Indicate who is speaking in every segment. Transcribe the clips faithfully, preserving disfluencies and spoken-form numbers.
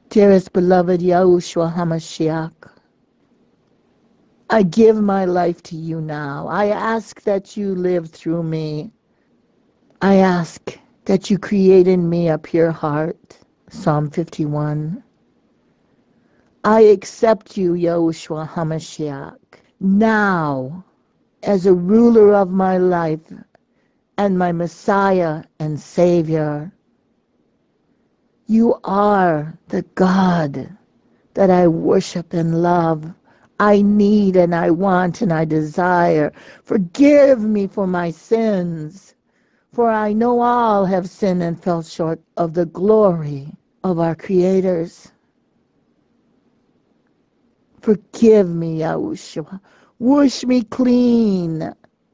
Speaker 1: Dearest beloved Yahushua HaMashiach, I give my life to you now. I ask that you live through me. I ask that you create in me a pure heart. Psalm fifty-one. I accept you, Yahushua HaMashiach, now as a ruler of my life and my Messiah and Savior. You are the God that I worship and love. I need and I want and I desire. Forgive me for my sins, for I know all have sinned and fell short of the glory of our creators. Forgive me, Yahushua. Wash me clean.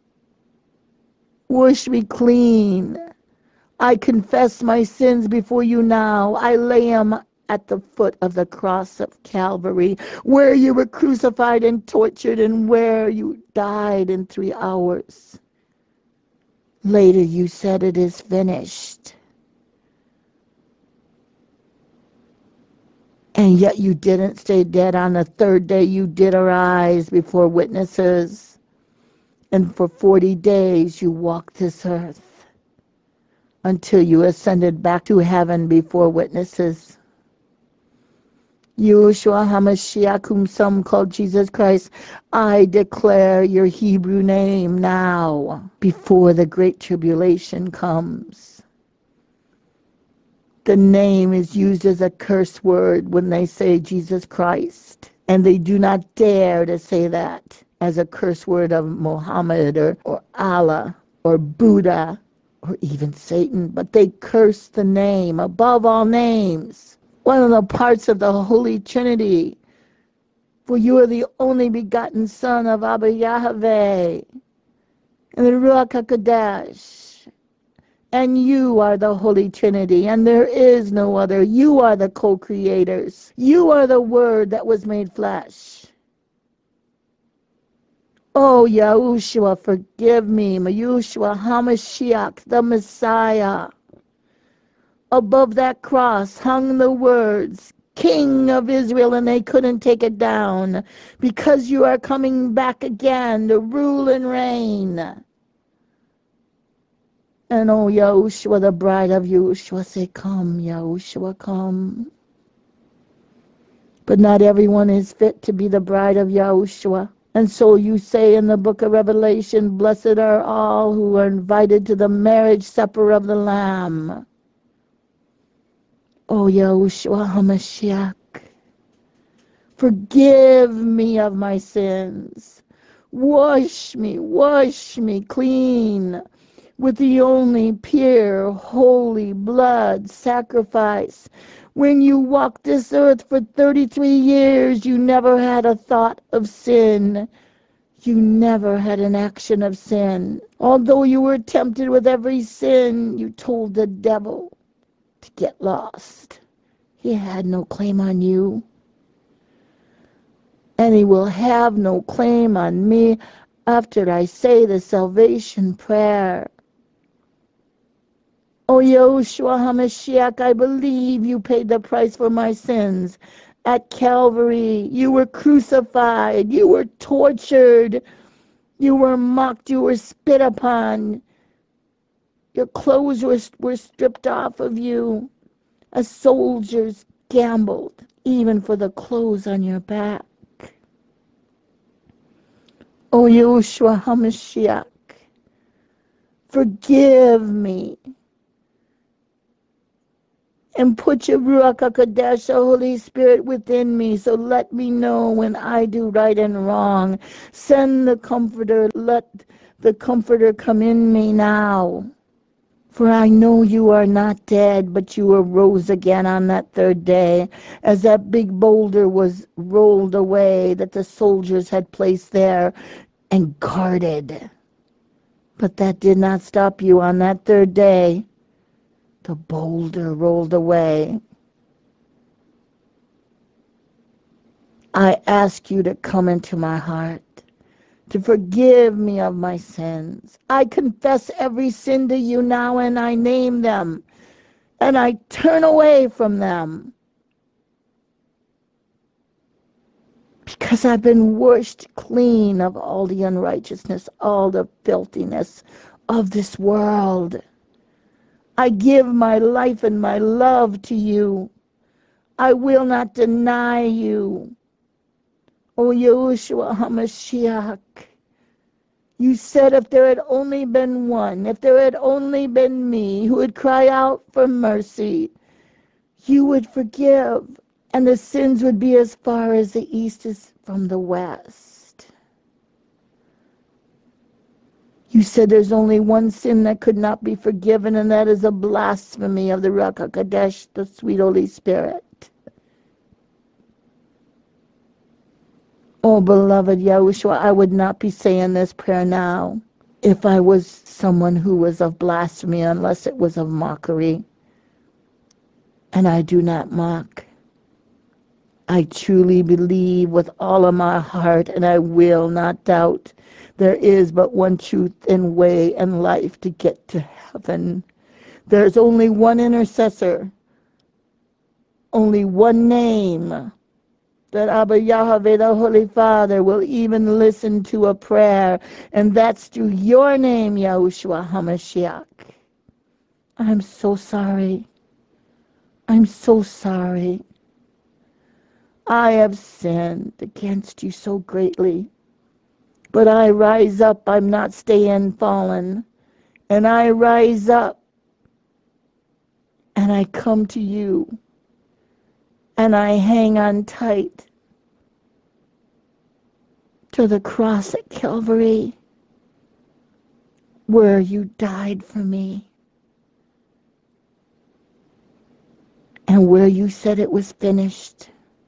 Speaker 1: Wash me clean. I confess my sins before you now. I lay them at the foot of the cross of Calvary, where you were crucified and tortured and where you died in three hours. Later you said it is finished. And yet you didn't stay dead. On the third day you did arise before witnesses. And for forty days you walked this earth until you ascended back to heaven before witnesses. Yeshua HaMashiach, whom some call Jesus Christ, I declare your Hebrew name now before the great tribulation comes. The name is used as a curse word when they say Jesus Christ, and they do not dare to say that as a curse word of Muhammad or, or Allah or Buddha or even Satan, but they curse the name above all names. One of the parts of the Holy Trinity, for you are the only begotten Son of Abba Yahweh and the Ruach HaKodesh, and you are the Holy Trinity, and there is no other. You are the co-creators. You are the Word that was made flesh. Oh, Yahushua, forgive me, Yahushua HaMashiach, the Messiah. Above that cross hung the words, King of Israel, and they couldn't take it down because you are coming back again to rule and reign. And oh, Yahushua, the bride of Yahushua, say, come, Yahushua, come. But not everyone is fit to be the bride of Yahushua. And so you say in the book of Revelation, blessed are all who are invited to the marriage supper of the Lamb. Oh, Yahushua HaMashiach, forgive me of my sins. Wash me, wash me clean with the only pure, holy blood sacrifice. When you walked this earth for thirty-three years, you never had a thought of sin. You never had an action of sin. Although you were tempted with every sin, you told the devil to get lost. He had no claim on you. And he will have no claim on me after I say the salvation prayer. Oh, Yahushua HaMashiach, I believe you paid the price for my sins. At Calvary, you were crucified, you were tortured, you were mocked, you were spit upon. Your clothes were, were stripped off of you. As soldiers gambled, even for the clothes on your back. Oh, Yahushua HaMashiach, forgive me. And put your Ruach HaKodesh, the Holy Spirit, within me, so let me know when I do right and wrong. Send the Comforter, let the Comforter come in me now. For I know you are not dead, but you arose again on that third day, as that big boulder was rolled away that the soldiers had placed there and guarded. But that did not stop you on that third day. The boulder rolled away. I ask you to come into my heart, to forgive me of my sins. I confess every sin to you now, and I name them, and I turn away from them. because I've been washed clean of all the unrighteousness, all the filthiness of this world. I give my life and my love to you. I will not deny you. O Yahushua HaMashiach, you said if there had only been one, if there had only been me who would cry out for mercy, you would forgive, and the sins would be as far as the east is from the west. You said there's only one sin that could not be forgiven, and that is a blasphemy of the Ruach HaKodesh, the sweet Holy Spirit. Oh, beloved Yahushua, I would not be saying this prayer now if I was someone who was of blasphemy, unless it was of mockery. And I do not mock. I truly believe with all of my heart, and I will not doubt, there is but one truth and way and life to get to heaven. There's only one intercessor, only one name that Abba Yahweh, the Holy Father, will even listen to a prayer, and that's through your name, Yahushua HaMashiach. I'm so sorry. I'm so sorry. I have sinned against you so greatly. But I rise up, I'm not staying fallen. And I rise up, and I come to you, and I hang on tight to the cross at Calvary, where you died for me, and where you said it was finished.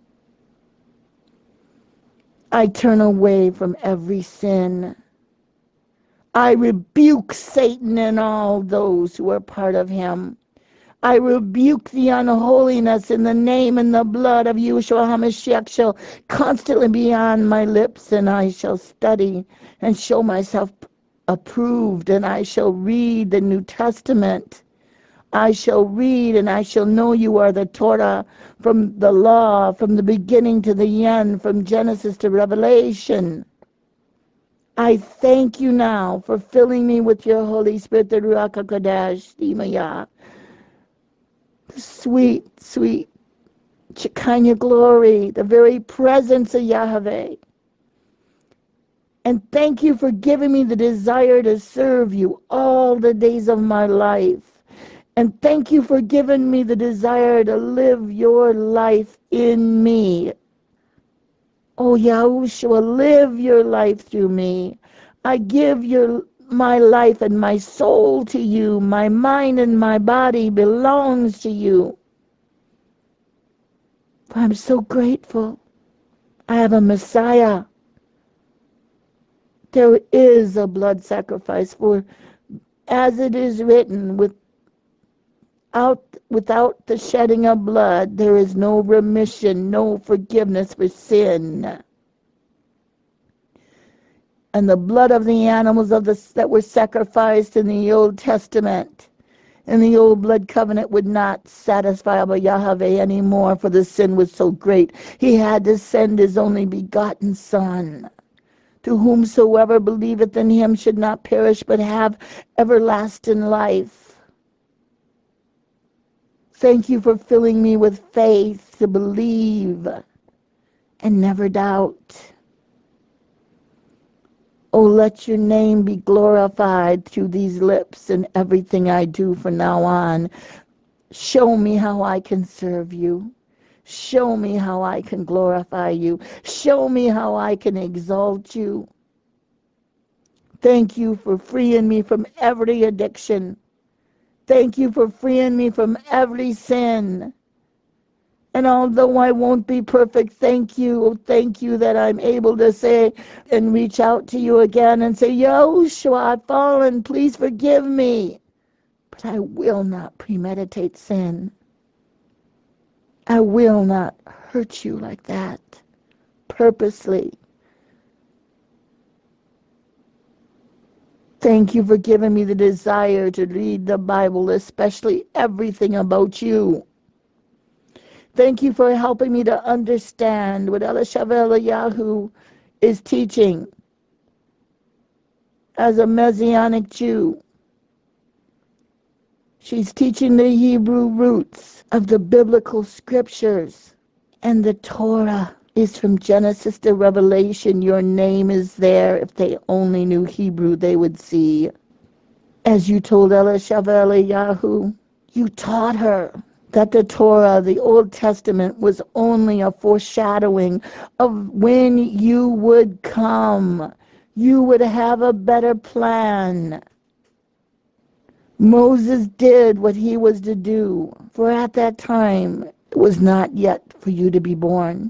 Speaker 1: I turn away from every sin. I rebuke Satan and all those who are part of him. I rebuke the unholiness in the name and the blood of Yeshua HaMashiach shall constantly be on my lips, and I shall study and show myself approved, and I shall read the New Testament. I shall read and I shall know you are the Torah, from the law, from the beginning to the end, from Genesis to Revelation. I thank you now for filling me with your Holy Spirit, the Ruach HaKodesh, the Imaya, the sweet, sweet Shekinah glory, the very presence of Yahweh. And thank you for giving me the desire to serve you all the days of my life. And thank you for giving me the desire to live your life in me. Oh, Yahushua, live your life through me. I give your my life and my soul to you. My mind and my body belongs to you. I'm so grateful. I have a Messiah. There is a blood sacrifice, for as it is written, with Out, without the shedding of blood, there is no remission, no forgiveness for sin. And the blood of the animals of the, that were sacrificed in the Old Testament, in the old blood covenant, would not satisfy Abba Yahweh anymore, for the sin was so great. He had to send his only begotten Son, to whomsoever believeth in him should not perish, but have everlasting life. Thank you for filling me with faith to believe and never doubt. Oh, let your name be glorified through these lips and everything I do from now on. Show me how I can serve you. Show me how I can glorify you. Show me how I can exalt you. Thank you for freeing me from every addiction. Thank you for freeing me from every sin. And although I won't be perfect, thank you, thank you that I'm able to say and reach out to you again and say, Yahushua, I've fallen, please forgive me. But I will not premeditate sin. I will not hurt you like that, purposely. Thank you for giving me the desire to read the Bible, especially everything about you. Thank you for helping me to understand what Elisha Eliyahu is teaching as a Messianic Jew. She's teaching the Hebrew roots of the biblical scriptures. And the Torah is from Genesis to Revelation. Your name is there. If they only knew Hebrew, they would see. As you told Elisha Eliyahu, you taught her that the Torah, the Old Testament, was only a foreshadowing of when you would come. You would have a better plan. Moses did what he was to do, for at that time it was not yet for you to be born.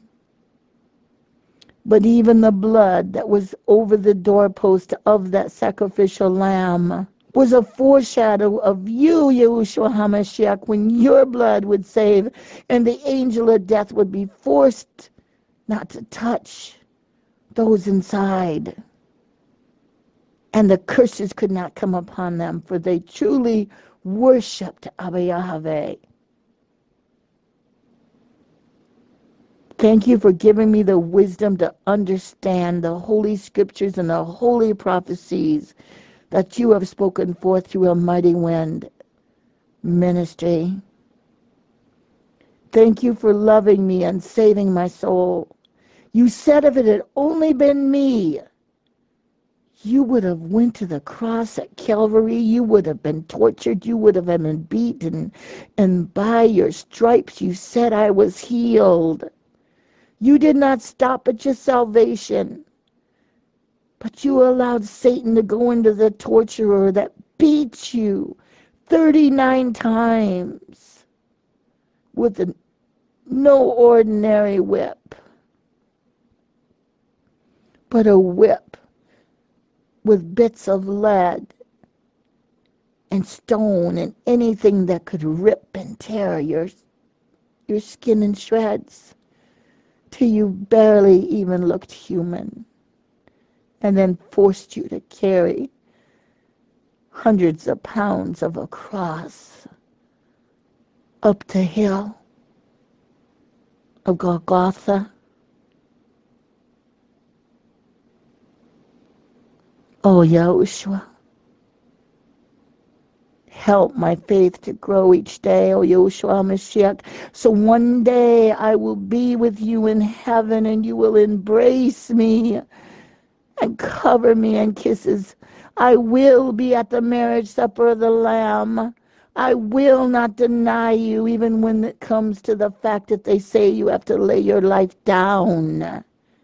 Speaker 1: But even the blood that was over the doorpost of that sacrificial lamb was a foreshadow of you, Yahushua HaMashiach, when your blood would save and the angel of death would be forced not to touch those inside. And the curses could not come upon them, for they truly worshipped Abba Yahweh. Thank you for giving me the wisdom to understand the holy scriptures and the holy prophecies that you have spoken forth through a mighty wind ministry. Thank you for loving me and saving my soul. You said if it had only been me, you would have went to the cross at Calvary. You would have been tortured. You would have been beaten. And by your stripes, you said I was healed. You did not stop at your salvation, but you allowed Satan to go into the torturer that beat you thirty-nine times with a, no ordinary whip, but a whip with bits of lead and stone and anything that could rip and tear your, your skin in shreds till you barely even looked human, and then forced you to carry hundreds of pounds of a cross up the hill of Golgotha. Oh, Yahushua, help my faith to grow each day, oh Yahushua Mashiach, so one day I will be with you in heaven and you will embrace me and cover me in kisses. I will be at the marriage supper of the Lamb. I will not deny you, even when it comes to the fact that they say you have to lay your life down,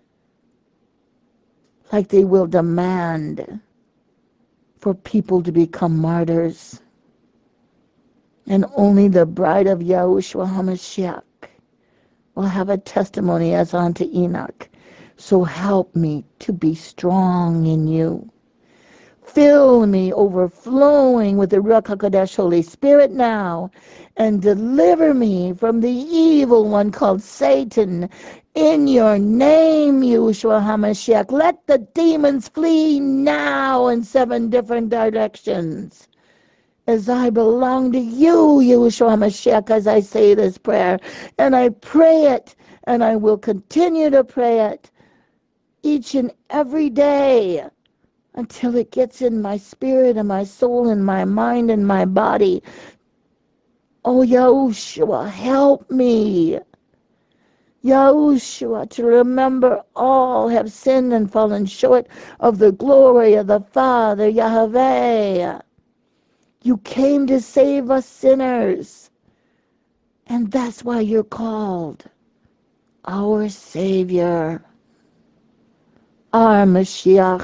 Speaker 1: like they will demand for people to become martyrs. And only the bride of Yahushua HaMashiach will have a testimony as unto Enoch. So help me to be strong in you. Fill me overflowing with the Ruach HaKodesh Holy Spirit now, and deliver me from the evil one called Satan. In your name, Yahushua HaMashiach, let the demons flee now in seven different directions. As I belong to you, Yahushua HaMashiach, as I say this prayer, and I pray it, and I will continue to pray it each and every day, until it gets in my spirit and my soul and my mind and my body. Oh, Yahushua, help me. Yahushua, to remember all have sinned and fallen short of the glory of the Father, Yahweh. You came to save us sinners, and that's why you're called our Savior, our Mashiach.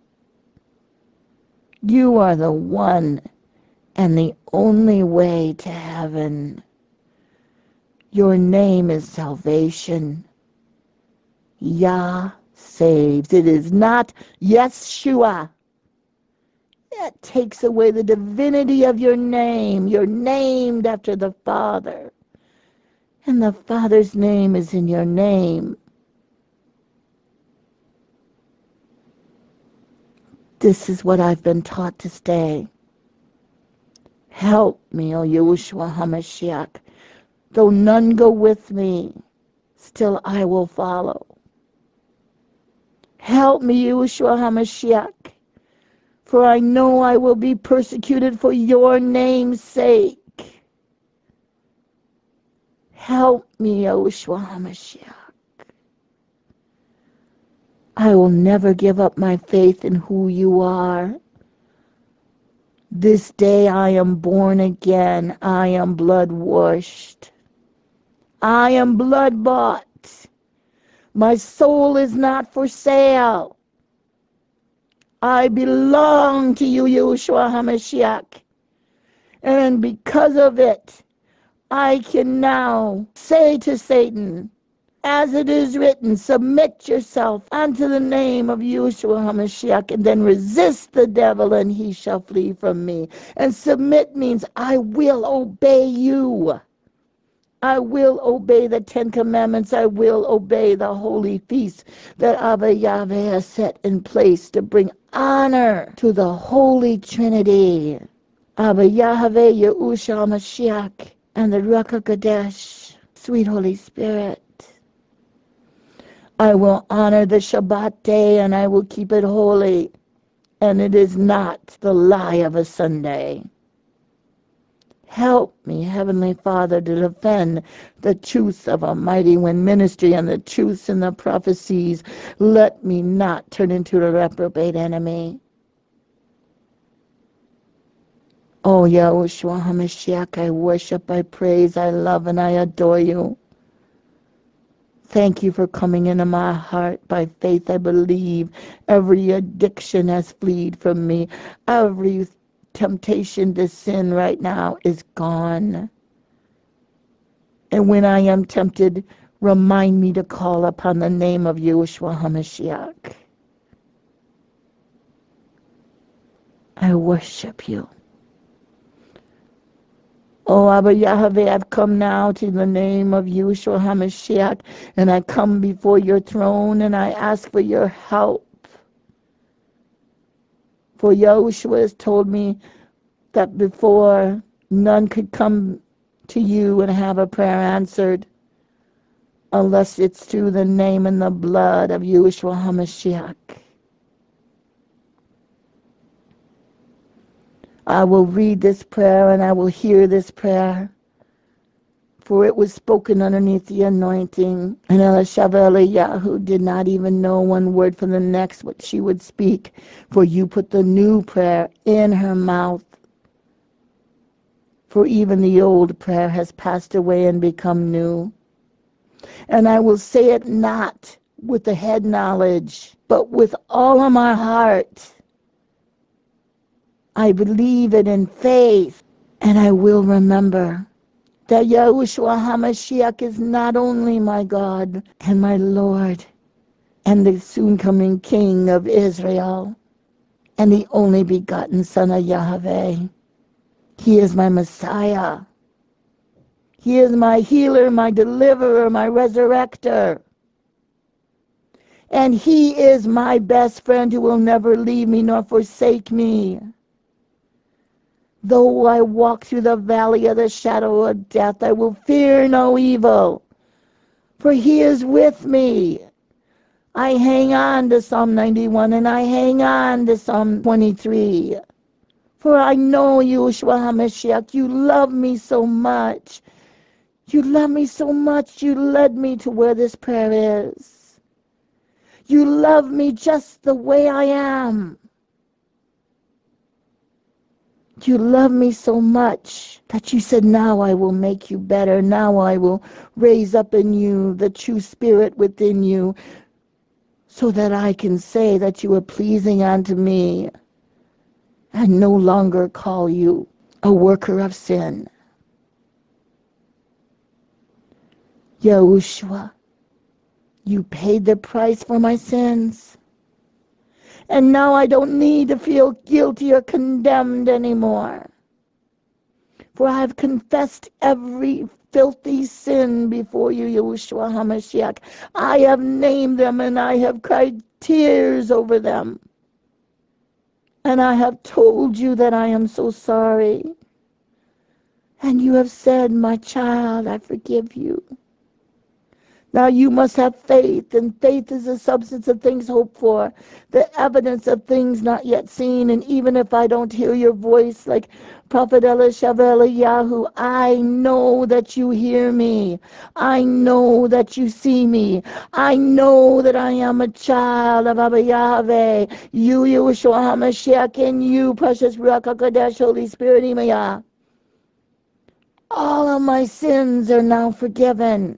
Speaker 1: You are the one and the only way to heaven. Your name is salvation. Yah saves. It is not Yeshua. It takes away the divinity of your name. You're named after the Father, and the Father's name is in your name. This is what I've been taught to stay. Help me, O Yahushua HaMashiach. Though none go with me, still I will follow. Help me, Yeshua HaMashiach, for I know I will be persecuted for your name's sake. Help me, Yeshua HaMashiach. I will never give up my faith in who you are. This day I am born again. I am blood washed. I am blood bought. My soul is not for sale. I belong to you, Yeshua HaMashiach. And because of it, I can now say to Satan, as it is written, submit yourself unto the name of Yeshua HaMashiach, and then resist the devil, and he shall flee from me. And submit means I will obey you. I will obey the Ten Commandments. I will obey the holy feasts that Abba Yahweh has set in place to bring honor to the Holy Trinity. Abba Yahweh, Yahushua HaMashiach, and the Ruach HaKodesh, sweet Holy Spirit. I will honor the Shabbat day, and I will keep it holy, and it is not the lie of a Sunday. Help me, Heavenly Father, to defend the truths of Almighty Wind Ministry and the truths in the prophecies. Let me not turn into a reprobate enemy. Oh, Yahushua HaMashiach, I worship, I praise, I love, and I adore you. Thank you for coming into my heart. By faith, I believe every addiction has fled from me. Every temptation to sin right now is gone. And when I am tempted, remind me to call upon the name of Yeshua HaMashiach. I worship you. Oh, Abba Yahweh, I've come now to the name of Yeshua HaMashiach, and I come before your throne, and I ask for your help. For Yahushua has told me that before, none could come to you and have a prayer answered unless it's through the name and the blood of Yeshua HaMashiach. I will read this prayer and I will hear this prayer, for it was spoken underneath the anointing. And Elishava Eliyahu did not even know one word from the next what she would speak, for you put the new prayer in her mouth. For even the old prayer has passed away and become new. And I will say it not with the head knowledge, but with all of my heart. I believe it in faith, and I will remember that Yahushua HaMashiach is not only my God and my Lord and the soon-coming King of Israel and the only begotten Son of Yahweh. He is my Messiah. He is my healer, my deliverer, my resurrector. And he is my best friend who will never leave me nor forsake me. Though I walk through the valley of the shadow of death, I will fear no evil, for he is with me. I hang on to Psalm ninety-one, and I hang on to Psalm twenty-three. For I know, Yeshua HaMashiach, you love me so much. You love me so much, you led me to where this prayer is. You love me just the way I am. You love me so much that you said, now I will make you better. Now I will raise up in you the true spirit within you so that I can say that you are pleasing unto me and no longer call you a worker of sin. Yahushua, you paid the price for my sins. And now I don't need to feel guilty or condemned anymore. For I have confessed every filthy sin before you, Yahushua HaMashiach. I have named them and I have cried tears over them. And I have told you that I am so sorry. And you have said, my child, I forgive you. Now you must have faith, and faith is the substance of things hoped for, the evidence of things not yet seen. And even if I don't hear your voice, like Prophet Elisheva Eliyahu, I know that you hear me. I know that you see me. I know that I am a child of Abba Yahweh. You, Yeshua HaMashiach, and you, precious Ruach HaKodesh, Holy Spirit, Imaya. All of my sins are now forgiven.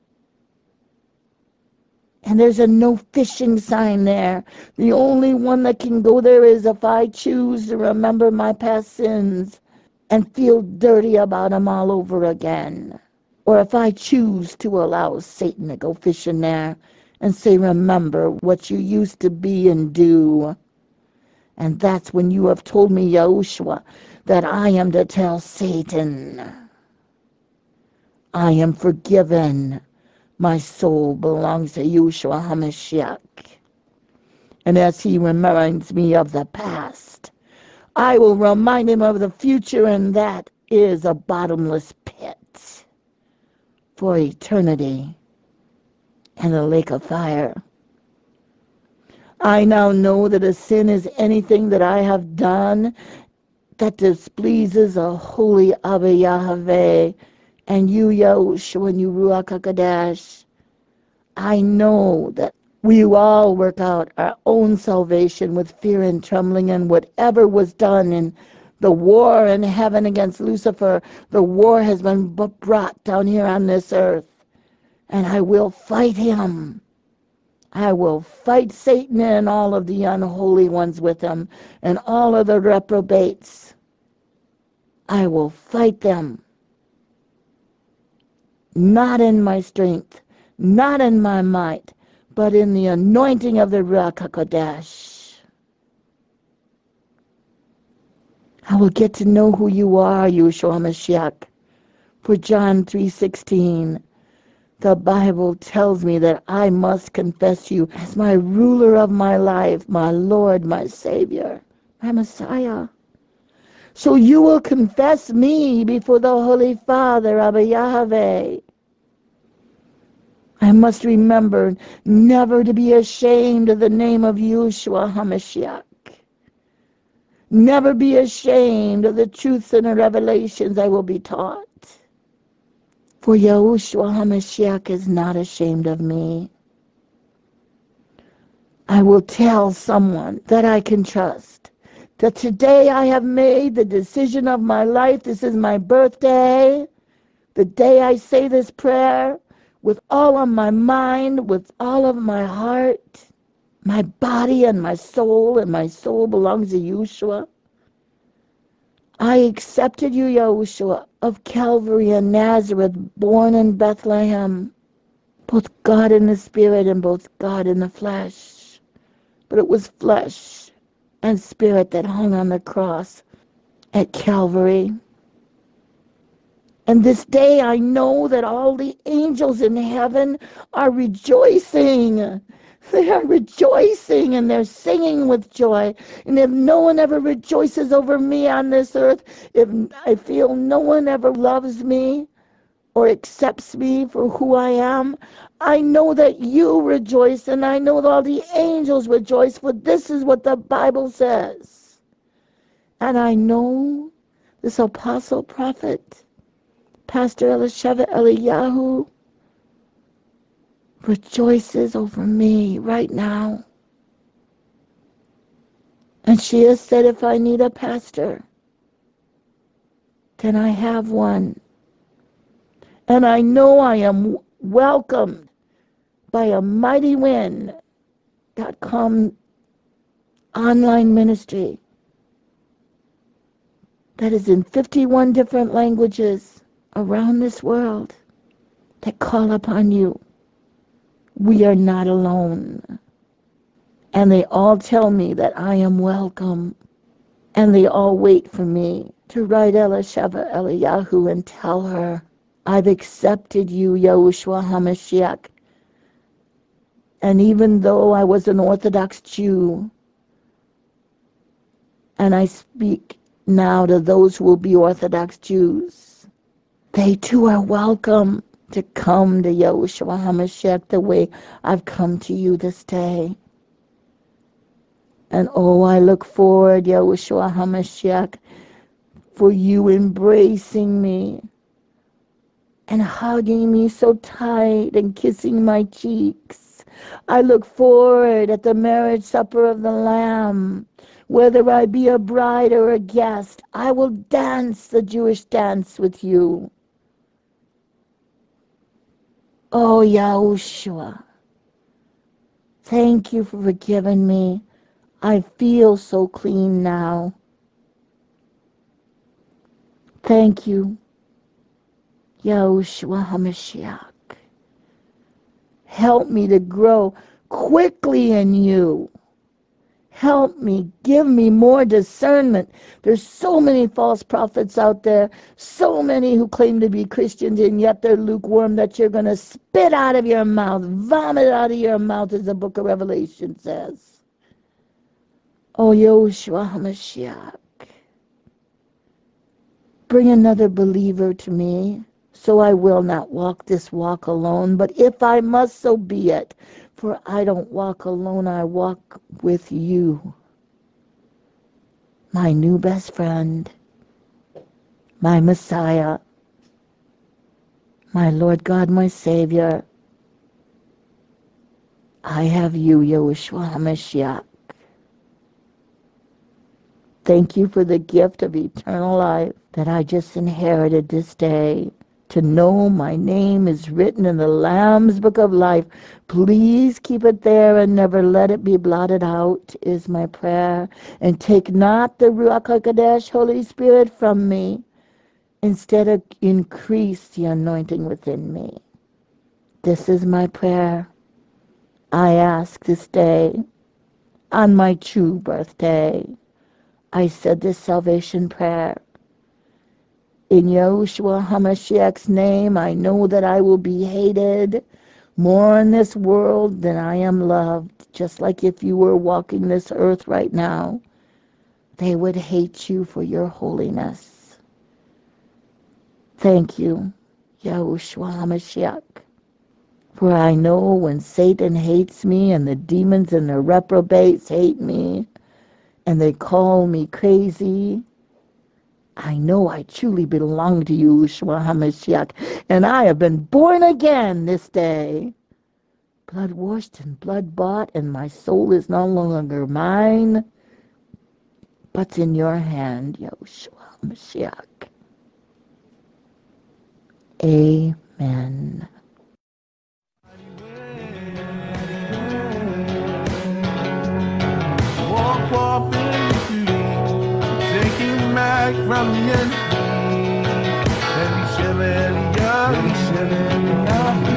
Speaker 1: And there's a no fishing sign there. The only one that can go there is if I choose to remember my past sins and feel dirty about them all over again. Or if I choose to allow Satan to go fishing there and say, remember what you used to be and do. And that's when you have told me, Yahushua, that I am to tell Satan, I am forgiven. My soul belongs to Yeshua HaMashiach. And as he reminds me of the past, I will remind him of the future, and that is a bottomless pit for eternity and a lake of fire. I now know that a sin is anything that I have done that displeases a holy Abba Yahweh, and you, Yahushua, and you, Ruach HaKodesh. I know that we all work out our own salvation with fear and trembling, and whatever was done in the war in heaven against Lucifer, the war has been brought down here on this earth. And I will fight him. I will fight Satan and all of the unholy ones with him and all of the reprobates. I will fight them. Not in my strength, not in my might, but in the anointing of the Ruach HaKodesh. I will get to know who you are, Yeshua HaMashiach. For John three sixteen, the Bible tells me that I must confess you as my ruler of my life, my Lord, my Savior, my Messiah. So you will confess me before the Holy Father, Abba Yahweh. I must remember never to be ashamed of the name of Yeshua HaMashiach. Never be ashamed of the truths and the revelations I will be taught. For Yeshua HaMashiach is not ashamed of me. I will tell someone that I can trust that today I have made the decision of my life. This is my birthday. The day I say this prayer with all of my mind, with all of my heart, my body and my soul, and my soul belongs to Yeshua. I accepted you, Yahushua, of Calvary and Nazareth, born in Bethlehem, both God in the spirit and both God in the flesh. But it was flesh and spirit that hung on the cross at Calvary. And this day I know that all the angels in heaven are rejoicing. They are rejoicing and they're singing with joy. And if no one ever rejoices over me on this earth, if I feel no one ever loves me or accepts me for who I am, I know that you rejoice, and I know that all the angels rejoice, for this is what the Bible says. And I know this apostle prophet, Pastor Elisheva Eliyahu, rejoices over me right now. And she has said, if I need a pastor, then I have one. And I know I am welcomed by a mighty wind dot com online ministry that is in fifty-one different languages around this world that call upon you. We are not alone. And they all tell me that I am welcome. And they all wait for me to write Elisheva Eliyahu and tell her, I've accepted you, Yahushua HaMashiach. And even though I was an Orthodox Jew, and I speak now to those who will be Orthodox Jews, They too are welcome to come to Yahushua HaMashiach the way I've come to you this day. And oh, I look forward, Yahushua HaMashiach, for you embracing me and hugging me so tight and kissing my cheeks. I look forward at the marriage supper of the Lamb. Whether I be a bride or a guest, I will dance the Jewish dance with you. Oh, Yahushua, thank you for forgiving me. I feel so clean now. Thank you, Yahushua HaMashiach. Help me to grow quickly in you. Help me, give me more discernment. There's so many false prophets out there, so many who claim to be Christians, and yet they're lukewarm, that you're going to spit out of your mouth, vomit out of your mouth, as the book of Revelation says. Oh, Yahushua HaMashiach, bring another believer to me, so I will not walk this walk alone. But if I must, so be it. For I don't walk alone, I walk with you, my new best friend, my Messiah, my Lord God, my Savior. I have you, Yahushua HaMashiach. Thank you for the gift of eternal life that I just inherited this day. To know my name is written in the Lamb's Book of Life. Please keep it there and never let it be blotted out, is my prayer. And take not the Ruach HaKodesh, Holy Spirit, from me. Instead, increase the anointing within me. This is my prayer. I ask this day, on my true birthday, I said this salvation prayer. In Yahushua HaMashiach's name, I know that I will be hated more in this world than I am loved. Just like if you were walking this earth right now, they would hate you for your holiness. Thank you, Yahushua HaMashiach. For I know when Satan hates me and the demons and the reprobates hate me and they call me crazy, I know I truly belong to you, Yahushua HaMashiach, and I have been born again this day. Blood washed and blood bought, and my soul is no longer mine, but's in your hand, Yahushua HaMashiach. Amen.
Speaker 2: Walk off in the taking back from the enemy. Every shiver, every young, every shiver, every young.